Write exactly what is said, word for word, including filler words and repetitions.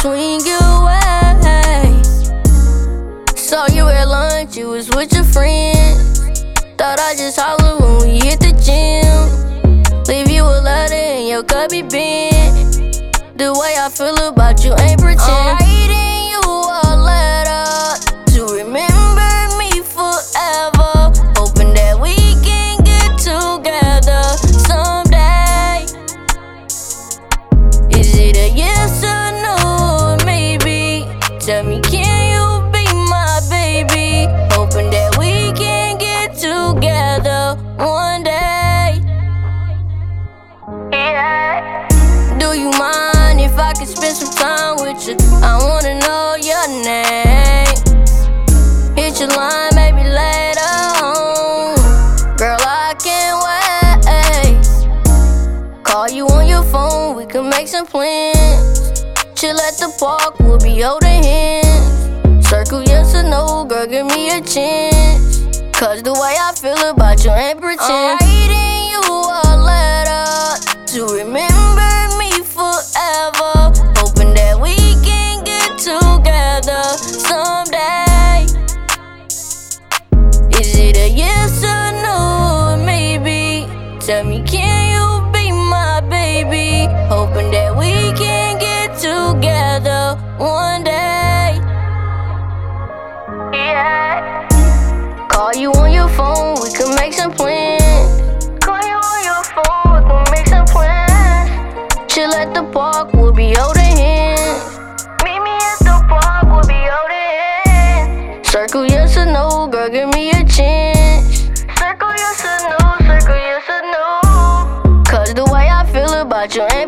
swing your way. Saw you at lunch, you was with your friends. Thought I just holler when we hit the gym. Leave you a letter in your cubby bin. The way I feel about you ain't pretend. I'm writing you a letter to remember me forever. Hoping that we can get together someday. Is it a yes or no or maybe? Tell me, can you be my baby? Hoping that we can get together one day. Yeah. Do you mind if I could spend some time with you? I wanna know your name. Hit your line maybe later on. Girl, I can't wait. Call you on your phone, we can make some plans. Chill at the park, we'll be holding hands. Circle yes or no, girl, give me a chance. Cause the way I feel about you ain't pretend. I'm writing you a letter to remember me forever. Hoping that we can get together someday. Is it a yes or no or maybe? Tell me, can you be my baby? Hoping that we can get together one day. Yeah. Call you on your phone, we can make some plans. Call you on your phone, we can make some plans. Chill at the park, we'll be holding hands. Meet me at the park, we'll be holding hands. Circle yes or no, girl, give me a chance. Circle yes or no, circle yes or no. Cause the way I feel about you ain't